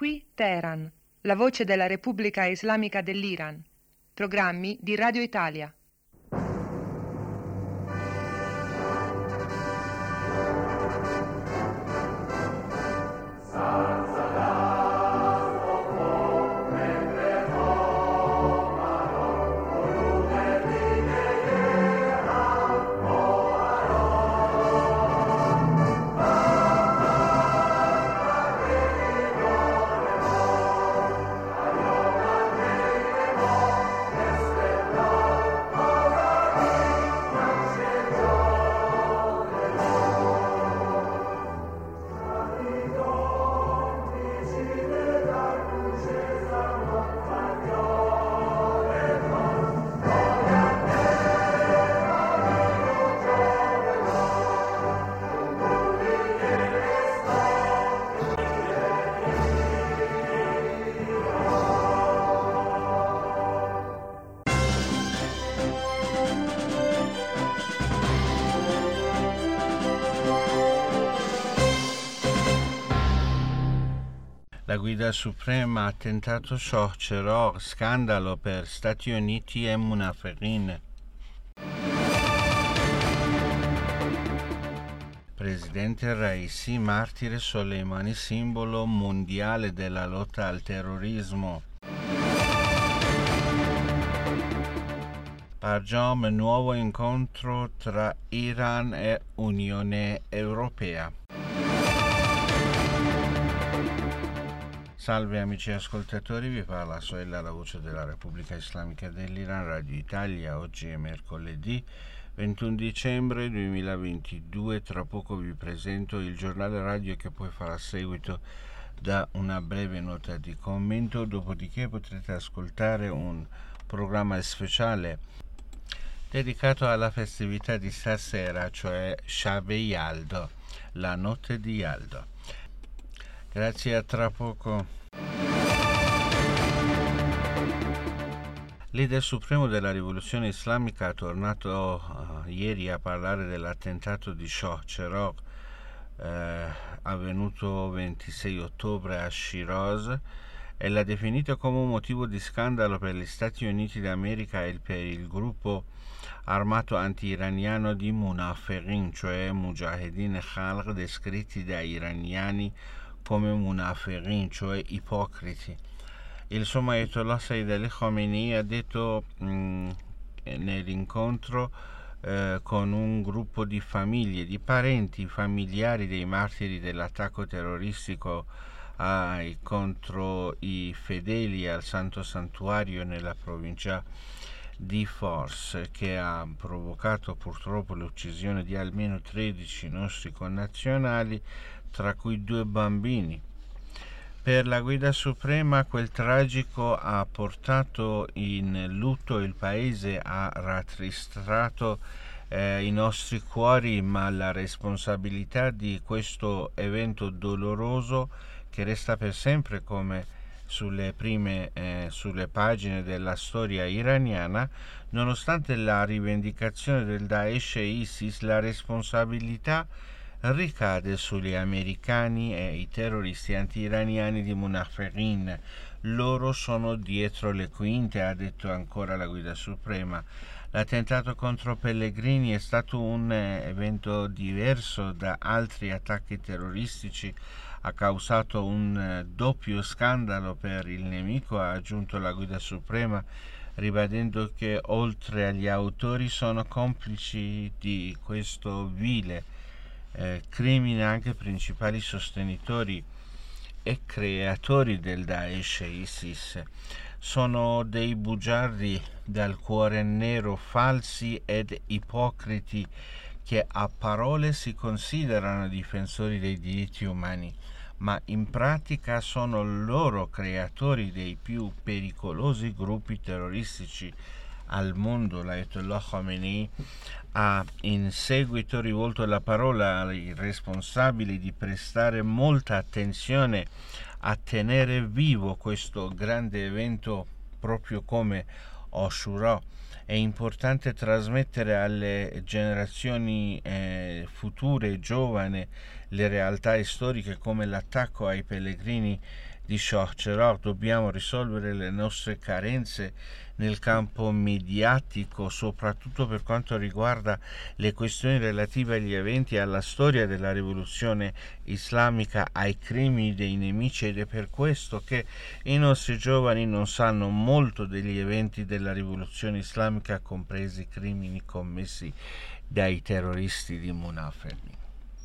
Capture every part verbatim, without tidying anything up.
Qui Teheran, la voce della Repubblica Islamica dell'Iran. Programmi di Radio Italia. La guida suprema ha tentato Shah, scandalo per Stati Uniti e Munafiqin. Presidente Raisi, martire Soleimani, simbolo mondiale della lotta al terrorismo. Barjam, nuovo incontro tra Iran e Unione Europea. Salve amici ascoltatori, vi parla Soella, la voce della Repubblica Islamica dell'Iran, Radio Italia. Oggi è mercoledì ventuno dicembre duemilaventidue. Tra poco vi presento il giornale radio che poi farà seguito da una breve nota di commento, dopodiché potrete ascoltare un programma speciale dedicato alla festività di stasera, cioè Shab Yaldo, la notte di Yaldo. Grazie, a tra poco. Leader supremo della rivoluzione islamica è tornato uh, ieri a parlare dell'attentato di Shah Cheragh eh, avvenuto ventisei ottobre a Shiraz e l'ha definito come un motivo di scandalo per gli Stati Uniti d'America e per il gruppo armato anti-iraniano di Munafiqin, cioè Mujahedin Khalq, descritti dai iraniani come Munafiqin, cioè ipocriti. Il sommo Ayatollah Sayyid Ali Khamenei ha detto mh, nell'incontro eh, con un gruppo di famiglie, di parenti, familiari dei martiri dell'attacco terroristico ai, contro i fedeli al Santo Santuario nella provincia di Fors, che ha provocato purtroppo l'uccisione di almeno tredici nostri connazionali, tra cui due bambini. Per la guida suprema quel tragico ha portato in lutto il paese, ha rattristato eh, i nostri cuori, ma la responsabilità di questo evento doloroso, che resta per sempre come sulle prime eh, sulle pagine della storia iraniana, nonostante la rivendicazione del Daesh e ISIS, la responsabilità ricade sugli americani e i terroristi anti-iraniani di Munafiqin. Loro sono dietro le quinte, ha detto ancora la guida suprema. L'attentato contro Pellegrini è stato un evento diverso da altri attacchi terroristici, ha causato un doppio scandalo per il nemico, ha aggiunto la guida suprema, ribadendo che oltre agli autori sono complici di questo vile Eh, crimine anche principali sostenitori e creatori del Daesh e ISIS. Sono dei bugiardi dal cuore nero, falsi ed ipocriti, che a parole si considerano difensori dei diritti umani, ma in pratica sono loro creatori dei più pericolosi gruppi terroristici al mondo. L'Ayatollah Khamenei ha in seguito rivolto la parola ai responsabili di prestare molta attenzione a tenere vivo questo grande evento, proprio come Ashura. È importante trasmettere alle generazioni eh, future, giovani, le realtà storiche come l'attacco ai pellegrini di Shah Cheragh, dobbiamo risolvere le nostre carenze nel campo mediatico, soprattutto per quanto riguarda le questioni relative agli eventi e alla storia della rivoluzione islamica, ai crimini dei nemici, ed è per questo che i nostri giovani non sanno molto degli eventi della rivoluzione islamica, compresi i crimini commessi dai terroristi di Monafemi.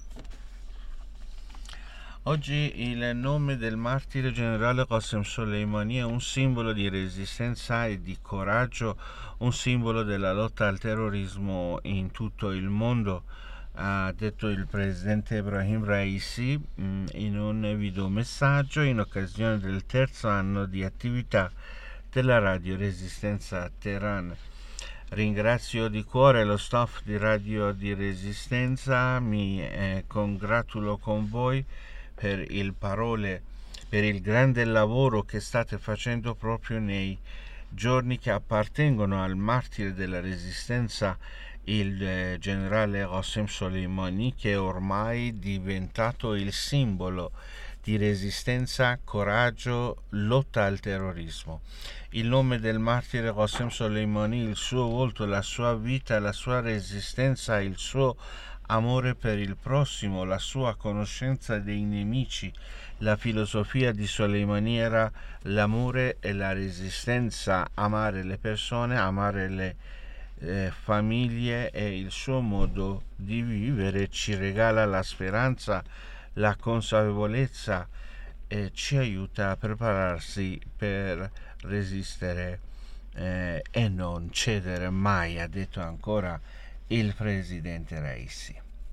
Oggi il nome del martire generale Qasem Soleimani è un simbolo di resistenza e di coraggio, un simbolo della lotta al terrorismo in tutto il mondo, ha detto il presidente Ebrahim Raisi in un videomessaggio in occasione del terzo anno di attività della Radio Resistenza Teheran. Ringrazio di cuore lo staff di Radio di Resistenza, mi eh, congratulo con voi per il parole, per il grande lavoro che state facendo proprio nei giorni che appartengono al martire della resistenza, il eh, generale Qasem Soleimani, che è ormai diventato il simbolo di resistenza, coraggio, lotta al terrorismo. Il nome del martire Qasem Soleimani, il suo volto, la sua vita, la sua resistenza, il suo amore per il prossimo, la sua conoscenza dei nemici. La filosofia di Soleimani era l'amore e la resistenza, amare le persone, amare le eh, famiglie, e il suo modo di vivere ci regala la speranza, la consapevolezza e ci aiuta a prepararsi per resistere eh, e non cedere mai, ha detto ancora il presidente Raisi.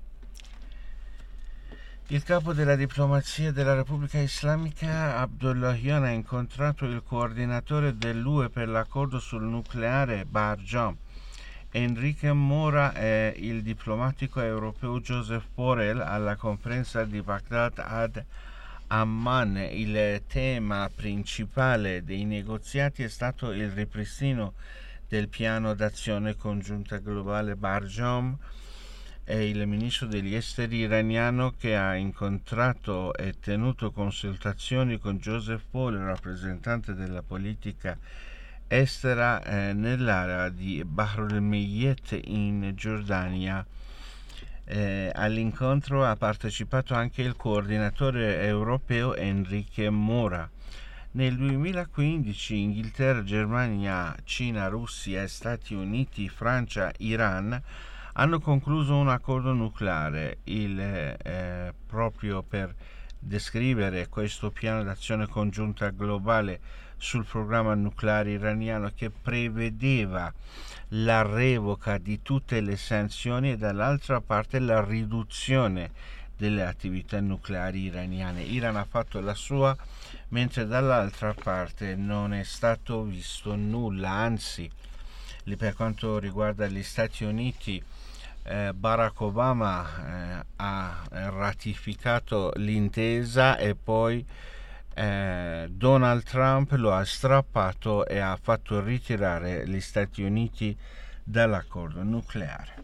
Il capo della diplomazia della Repubblica Islamica Abdullahian ha incontrato il coordinatore dell'U E per l'accordo sul nucleare Barjam, Enrique Mora e il diplomatico europeo Joseph Borrell alla conferenza di Baghdad ad Amman. Il tema principale dei negoziati è stato il ripristino del piano d'azione congiunta globale Barjam, e il ministro degli esteri iraniano, che ha incontrato e tenuto consultazioni con Joseph Borrell, rappresentante della politica estera eh, nell'area di Bahr el-Meyyet in Giordania. Eh, all'incontro ha partecipato anche il coordinatore europeo Enrique Mora. Nel duemilaquindici Inghilterra, Germania, Cina, Russia, Stati Uniti, Francia, Iran hanno concluso un accordo nucleare, il, eh, proprio per descrivere questo piano d'azione congiunta globale sul programma nucleare iraniano, che prevedeva la revoca di tutte le sanzioni e dall'altra parte la riduzione delle attività nucleari iraniane. Iran ha fatto la sua, mentre dall'altra parte non è stato visto nulla, anzi, per quanto riguarda gli Stati Uniti, eh, Barack Obama eh, ha ratificato l'intesa e poi eh, Donald Trump lo ha strappato e ha fatto ritirare gli Stati Uniti dall'accordo nucleare.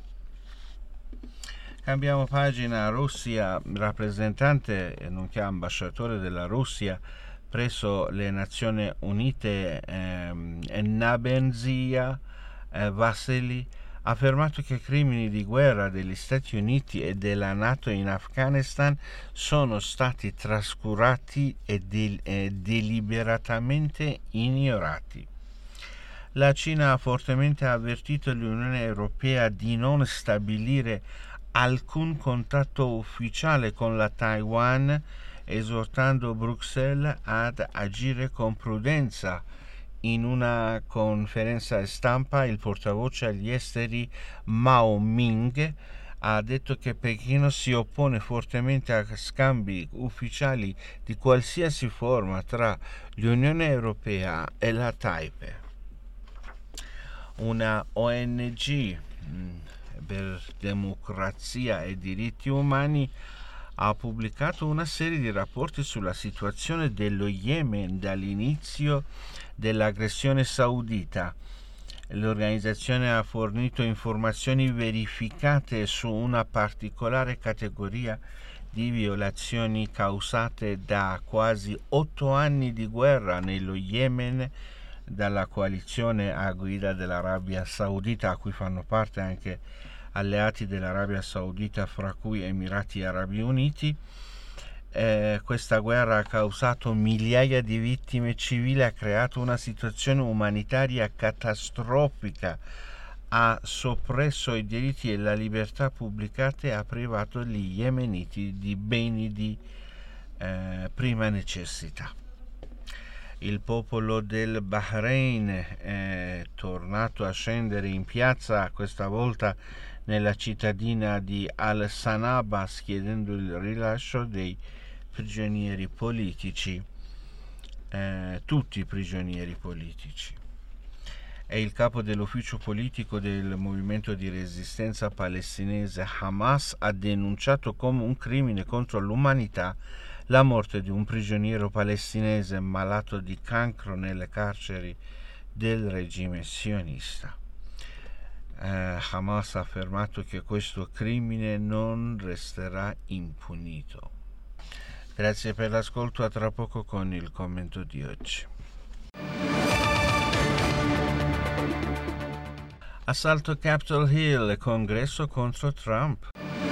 Cambiamo pagina. Russia, rappresentante nonché ambasciatore della Russia presso le Nazioni Unite, ehm, Nabenzia eh, Vasily, ha affermato che i crimini di guerra degli Stati Uniti e della NATO in Afghanistan sono stati trascurati e, del- e deliberatamente ignorati. La Cina ha fortemente avvertito l'Unione Europea di non stabilire alcun contatto ufficiale con la Taiwan, esortando Bruxelles ad agire con prudenza. In una conferenza stampa, il portavoce agli esteri Mao Ming ha detto che Pechino si oppone fortemente a scambi ufficiali di qualsiasi forma tra l'Unione Europea e la Taipei. Una O N G mh, per democrazia e diritti umani ha pubblicato una serie di rapporti sulla situazione dello Yemen dall'inizio dell'aggressione saudita. L'organizzazione ha fornito informazioni verificate su una particolare categoria di violazioni causate da quasi otto anni di guerra nello Yemen dalla coalizione a guida dell'Arabia Saudita, a cui fanno parte anche alleati dell'Arabia Saudita, fra cui Emirati Arabi Uniti. Eh, questa guerra ha causato migliaia di vittime civili, ha creato una situazione umanitaria catastrofica, ha soppresso i diritti e la libertà pubblicate e ha privato gli yemeniti di beni di eh, prima necessità. Il popolo del Bahrain è tornato a scendere in piazza, questa volta nella cittadina di Al-Sanabas, chiedendo il rilascio dei prigionieri politici, eh, tutti i prigionieri politici. È il capo dell'ufficio politico del movimento di resistenza palestinese Hamas ha denunciato come un crimine contro l'umanità la morte di un prigioniero palestinese malato di cancro nelle carceri del regime sionista. Eh, Hamas ha affermato che questo crimine non resterà impunito. Grazie per l'ascolto, a tra poco con il commento di oggi. Assalto Capitol Hill, congresso contro Trump.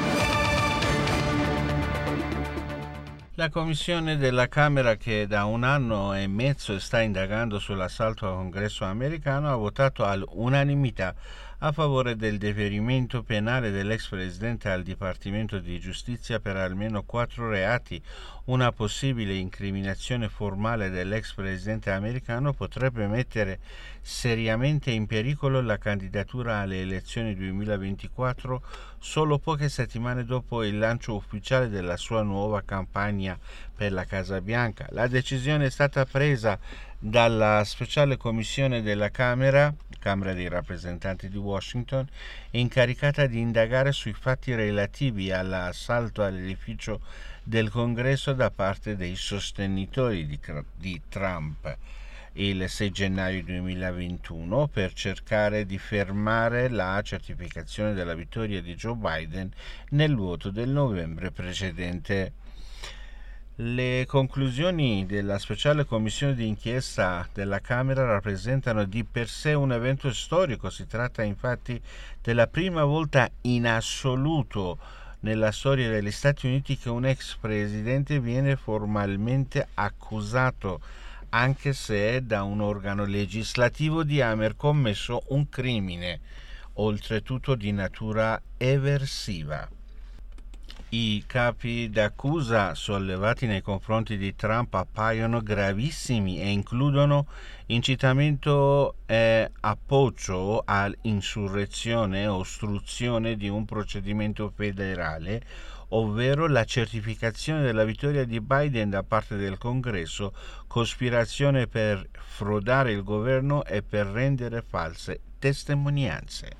La commissione della Camera, che da un anno e mezzo sta indagando sull'assalto al congresso americano, ha votato all'unanimità a favore del deferimento penale dell'ex presidente al Dipartimento di Giustizia per almeno quattro reati. Una possibile incriminazione formale dell'ex presidente americano potrebbe mettere seriamente in pericolo la candidatura alle elezioni duemilaventiquattro solo poche settimane dopo il lancio ufficiale della sua nuova campagna per la Casa Bianca. La decisione è stata presa dalla speciale commissione della Camera, Camera dei rappresentanti di Washington, incaricata di indagare sui fatti relativi all'assalto all'edificio del Congresso da parte dei sostenitori di, di Trump il sei gennaio duemilaventuno per cercare di fermare la certificazione della vittoria di Joe Biden nel voto del novembre precedente. Le conclusioni della speciale commissione di inchiesta della Camera rappresentano di per sé un evento storico. Si tratta infatti della prima volta in assoluto nella storia degli Stati Uniti che un ex presidente viene formalmente accusato, anche se è da un organo legislativo, di aver commesso un crimine, oltretutto di natura eversiva. I capi d'accusa sollevati nei confronti di Trump appaiono gravissimi e includono incitamento e appoggio all'insurrezione e ostruzione di un procedimento federale, ovvero la certificazione della vittoria di Biden da parte del Congresso, cospirazione per frodare il governo e per rendere false testimonianze.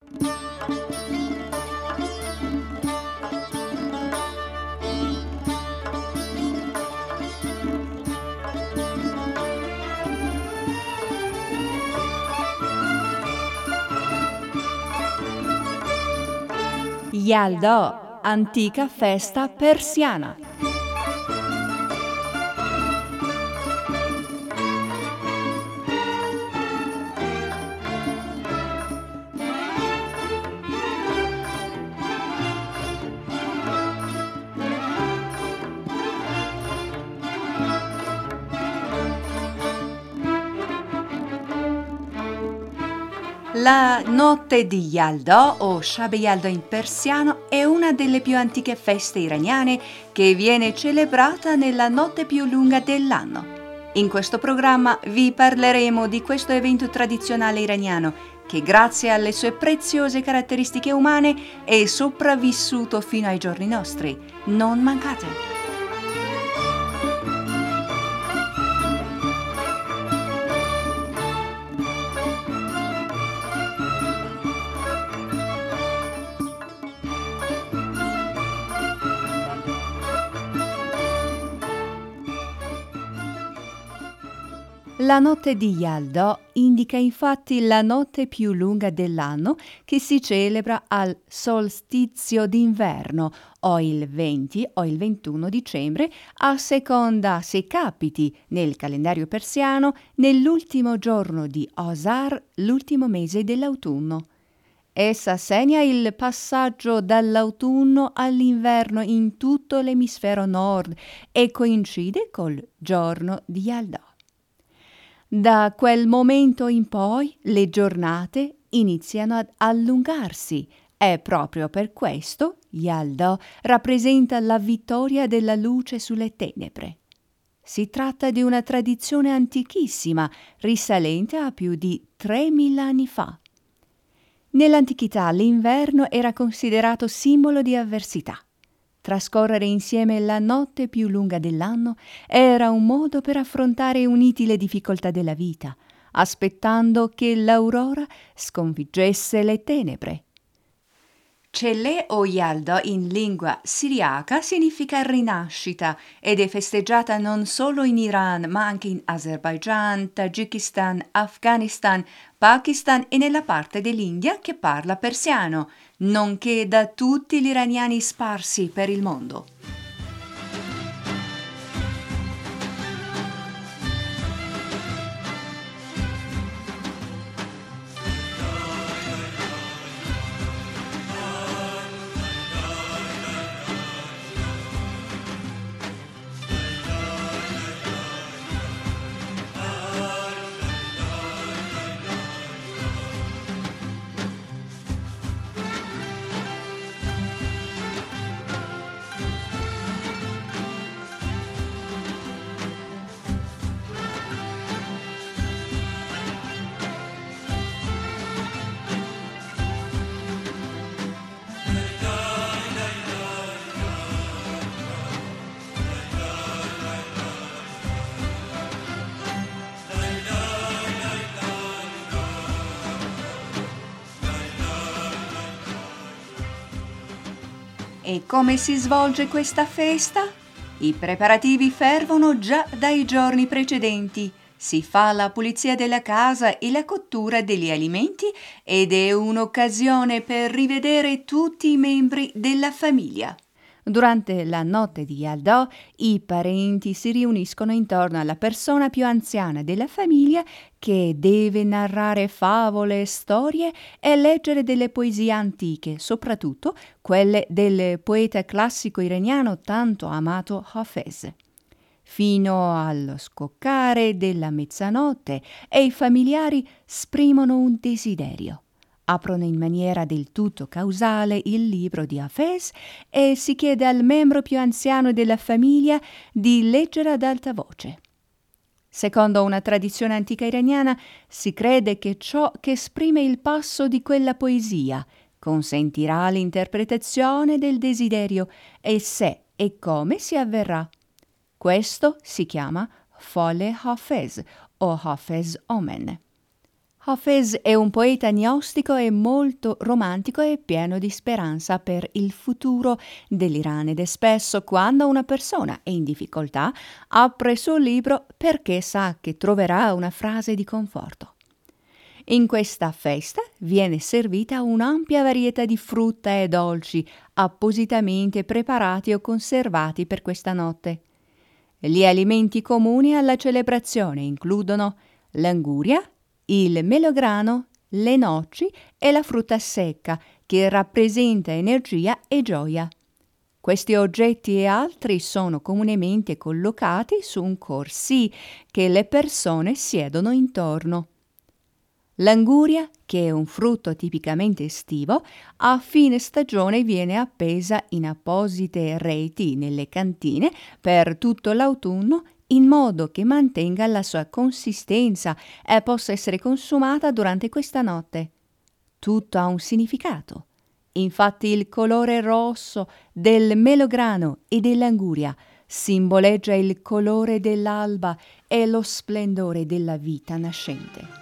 Yalda, antica festa persiana. La notte di Yalda o Shab Yalda in persiano è una delle più antiche feste iraniane che viene celebrata nella notte più lunga dell'anno. In questo programma vi parleremo di questo evento tradizionale iraniano che, grazie alle sue preziose caratteristiche umane, è sopravvissuto fino ai giorni nostri. Non mancate! La notte di Yalda indica infatti la notte più lunga dell'anno che si celebra al solstizio d'inverno o il venti o il ventuno dicembre, a seconda se capiti nel calendario persiano nell'ultimo giorno di Asar, l'ultimo mese dell'autunno. Essa segna il passaggio dall'autunno all'inverno in tutto l'emisfero nord e coincide col giorno di Yalda. Da quel momento in poi le giornate iniziano ad allungarsi e proprio per questo Yalda rappresenta la vittoria della luce sulle tenebre. Si tratta di una tradizione antichissima, risalente a più di tremila anni fa. Nell'antichità l'inverno era considerato simbolo di avversità. Trascorrere insieme la notte più lunga dell'anno era un modo per affrontare uniti le difficoltà della vita, aspettando che l'aurora sconfiggesse le tenebre. Cele o Yalda in lingua siriaca significa rinascita ed è festeggiata non solo in Iran ma anche in Azerbaigian, Tagikistan, Afghanistan, Pakistan e nella parte dell'India che parla persiano, nonché da tutti gli iraniani sparsi per il mondo. E come si svolge questa festa? I preparativi fervono già dai giorni precedenti. Si fa la pulizia della casa e la cottura degli alimenti ed è un'occasione per rivedere tutti i membri della famiglia. Durante la notte di Yalda, i parenti si riuniscono intorno alla persona più anziana della famiglia che deve narrare favole e storie e leggere delle poesie antiche, soprattutto quelle del poeta classico iraniano tanto amato Hafez. Fino allo scoccare della mezzanotte e i familiari esprimono un desiderio. Aprono in maniera del tutto causale il libro di Hafez e si chiede al membro più anziano della famiglia di leggere ad alta voce. Secondo una tradizione antica iraniana, si crede che ciò che esprime il passo di quella poesia consentirà l'interpretazione del desiderio e se e come si avverrà. Questo si chiama Fole Hafez o Hafez Omen. Hafez è un poeta gnostico e molto romantico e pieno di speranza per il futuro dell'Iran ed è spesso quando una persona è in difficoltà apre il suo libro perché sa che troverà una frase di conforto. In questa festa viene servita un'ampia varietà di frutta e dolci appositamente preparati o conservati per questa notte. Gli alimenti comuni alla celebrazione includono l'anguria, il melograno, le noci e la frutta secca che rappresenta energia e gioia. Questi oggetti e altri sono comunemente collocati su un corsi che le persone siedono intorno. L'anguria, che è un frutto tipicamente estivo, a fine stagione viene appesa in apposite reti nelle cantine per tutto l'autunno in modo che mantenga la sua consistenza e possa essere consumata durante questa notte. Tutto ha un significato. Infatti il colore rosso del melograno e dell'anguria simboleggia il colore dell'alba e lo splendore della vita nascente.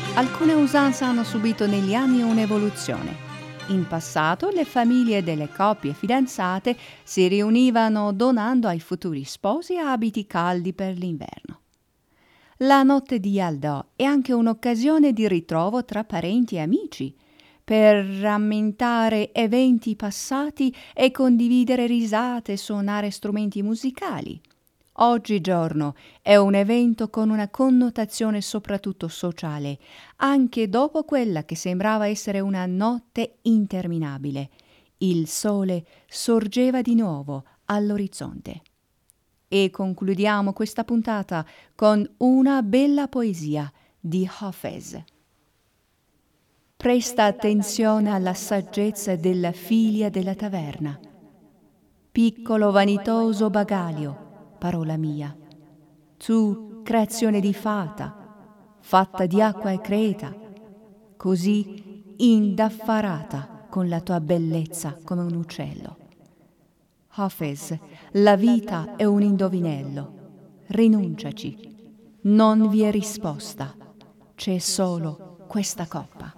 Alcune usanze hanno subito negli anni un'evoluzione. In passato le famiglie delle coppie fidanzate si riunivano donando ai futuri sposi abiti caldi per l'inverno. La notte di Yalda è anche un'occasione di ritrovo tra parenti e amici, per rammentare eventi passati e condividere risate e suonare strumenti musicali. Oggigiorno è un evento con una connotazione soprattutto sociale, anche dopo quella che sembrava essere una notte interminabile. Il sole sorgeva di nuovo all'orizzonte. E concludiamo questa puntata con una bella poesia di Hafez. Presta attenzione alla saggezza della figlia della taverna. Piccolo vanitoso bagalio, parola mia, tu creazione di fata, fatta di acqua e creta, così indaffarata con la tua bellezza come un uccello. Hafez, la vita è un indovinello, rinunciaci, non vi è risposta, c'è solo questa coppa.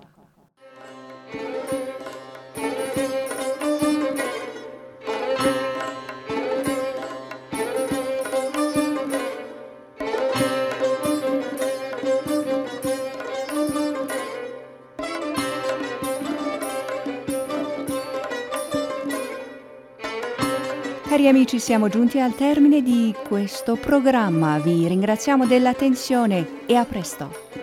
Cari amici, siamo giunti al termine di questo programma. Vi ringraziamo dell'attenzione e a presto.